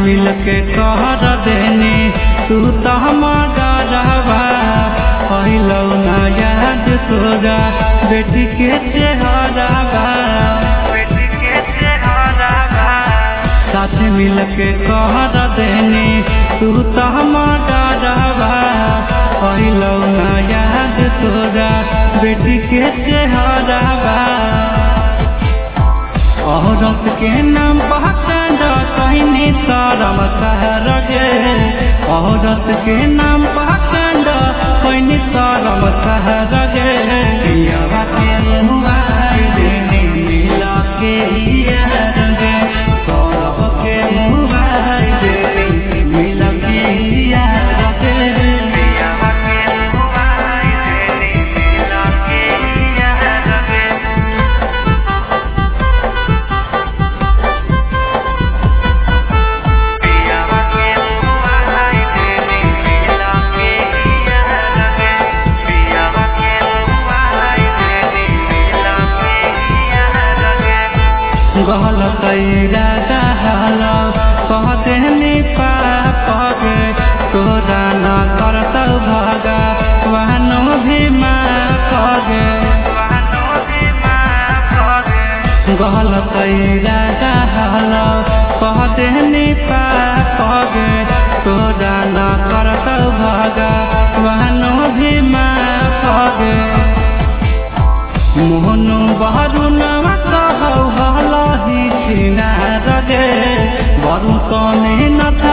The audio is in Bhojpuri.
मिल के कहर देनी तू तो मगरवा पहिलौ ना याद तोरा बेटी के चेहरावा साथ मिल के कहर देनी तू तो मगरवा पहिलौ ना याद तोरा बेटी के चेहरावा औरत के नाम पहचान कहनी शरम शहर गे औरत के नाम पहचान कहनी शरम शहर गे पियावा के मुआई देनी मिला के यार गे सौरभ के मुआई देनी मिला के यार गे पियावा के मुआई देनी मिला के यार गे गलत इरादा हलो कहते पाप गे तोरा न करतौ भगा वहनो भी माफ गे गलत इरादा हलो कहते पाप गे तोरा न करतौ भगा वहनो भी माफ गे मोहनो बहरू नवा कहौ हलही छिनार गे बरू कने न